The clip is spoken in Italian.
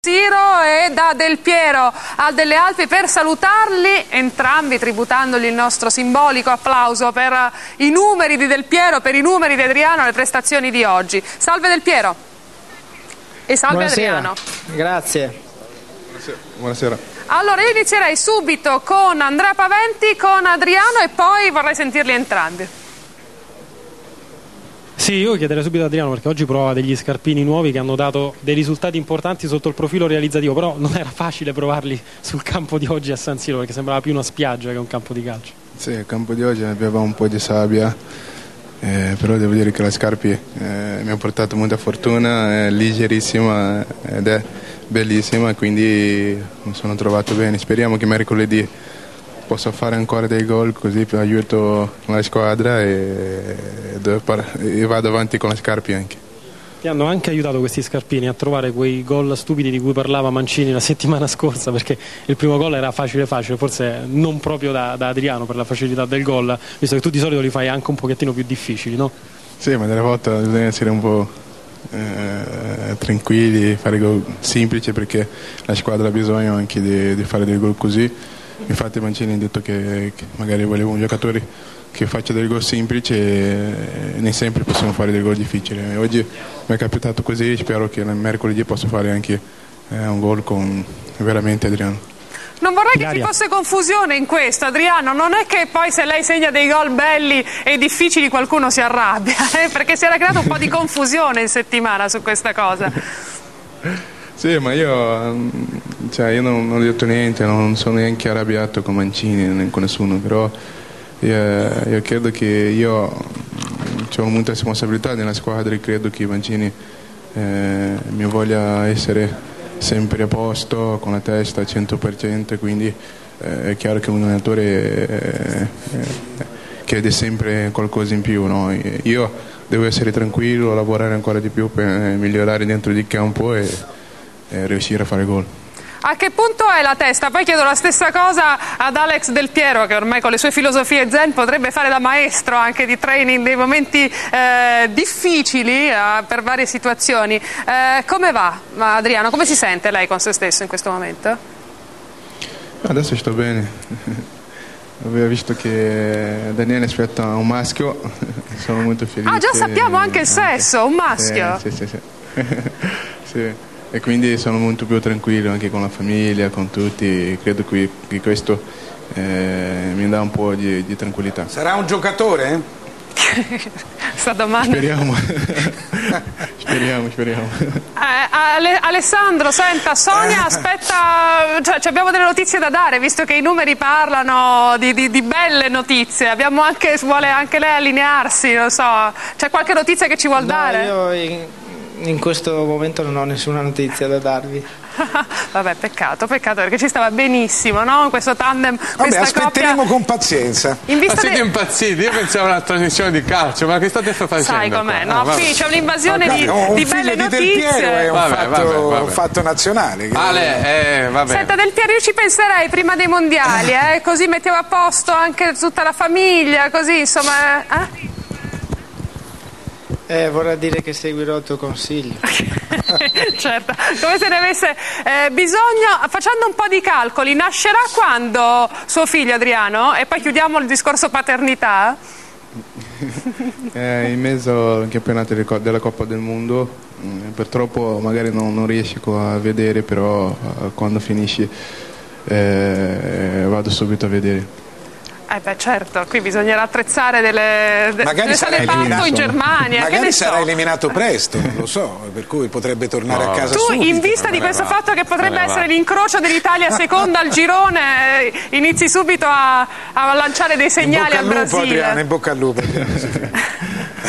Siro e da Del Piero al Delle Alpi per salutarli, entrambi tributandogli il nostro simbolico applauso per i numeri di Del Piero, per i numeri di Adriano, alle prestazioni di oggi. Salve Del Piero e salve. Buonasera. Adriano. Grazie. Buonasera. Allora io inizierei subito con Andrea Paventi, con Adriano e poi vorrei sentirli entrambi. Sì, io chiederei subito ad Adriano perché oggi prova degli scarpini nuovi che hanno dato dei risultati importanti sotto il profilo realizzativo, però non era facile provarli sul campo di oggi a San Siro perché sembrava più una spiaggia che un campo di calcio. Sì, il campo di oggi aveva un po' di sabbia, però devo dire che la Scarpi mi ha portato molta fortuna, è leggerissima ed è bellissima, quindi mi sono trovato bene. Speriamo che mercoledì possa fare ancora dei gol, così aiuto la squadra e vado avanti con le Scarpi anche. Ti hanno anche aiutato questi scarpini a trovare quei gol stupidi di cui parlava Mancini la settimana scorsa, perché il primo gol era facile, forse non proprio da Adriano per la facilità del gol, visto che tu di solito li fai anche un pochettino più difficili, no? Sì, ma delle volte bisogna essere un po' tranquilli, fare gol semplici perché la squadra ha bisogno anche di fare dei gol così. Infatti Mancini ha detto che magari voleva un giocatore che faccia dei gol semplici e non sempre possiamo fare dei gol difficili. Oggi mi è capitato così, spero che mercoledì possa fare anche un gol con veramente Adriano. Non vorrei che ci fosse confusione in questo, Adriano, non è che poi se lei segna dei gol belli e difficili qualcuno si arrabbia, perché si era creato un po' di confusione in settimana su questa cosa. Sì, ma io non ho detto niente, non sono neanche arrabbiato con Mancini né con nessuno, però io credo che io ho molta responsabilità nella squadra e credo che Mancini mi voglia essere sempre a posto, con la testa al 100%, quindi è chiaro che un allenatore chiede sempre qualcosa in più, no? Io devo essere tranquillo, lavorare ancora di più per migliorare dentro di campo e riuscire a fare gol. A che punto è la testa? Poi chiedo la stessa cosa ad Alex Del Piero, che ormai con le sue filosofie zen potrebbe fare da maestro anche di training dei momenti difficili per varie situazioni. Come va, Adriano? Come si sente lei con se stesso in questo momento? Adesso sto bene. Avevo visto che Daniele aspetta un maschio, sono molto felice. Ah, già sappiamo anche il sesso, un maschio? Sì. Sì. E quindi sono molto più tranquillo anche con la famiglia, con tutti, credo che questo mi dà un po' di tranquillità. Sarà un giocatore? Sta domanda. Speriamo. Speriamo. Alessandro, senta, Sonia aspetta, abbiamo delle notizie da dare, visto che i numeri parlano di belle notizie, vuole anche lei allinearsi, non so, c'è qualche notizia che ci vuol dare? Io in questo momento non ho nessuna notizia da darvi. Vabbè, peccato perché ci stava benissimo, no? Questo tandem, vabbè, aspetteremo coppia... con pazienza. Ma siete impazziti? Io pensavo a una trasmissione di calcio, ma che state facendo? Sai com'è, no? Qui c'è un'invasione di belle notizie. È un fatto nazionale. Vabbè. Senta, Del Piero, io ci penserei prima dei mondiali, così mettiamo a posto anche tutta la famiglia, così insomma. Vorrà dire che seguirò il tuo consiglio. Certo, come se ne avesse bisogno. Facendo un po' di calcoli, nascerà quando suo figlio Adriano? E poi chiudiamo il discorso paternità. In mezzo al campionato della Coppa del Mondo, purtroppo magari non riesco a vedere, però quando finisci vado subito a vedere. Certo, qui bisognerà attrezzare delle sale parto in Germania. Magari sarà eliminato presto, non lo so, per cui potrebbe tornare a casa subito. In vista di questo fatto che potrebbe essere l'incrocio dell'Italia seconda al girone, inizi subito a lanciare dei segnali al Brasile. Adriano, in bocca al lupo.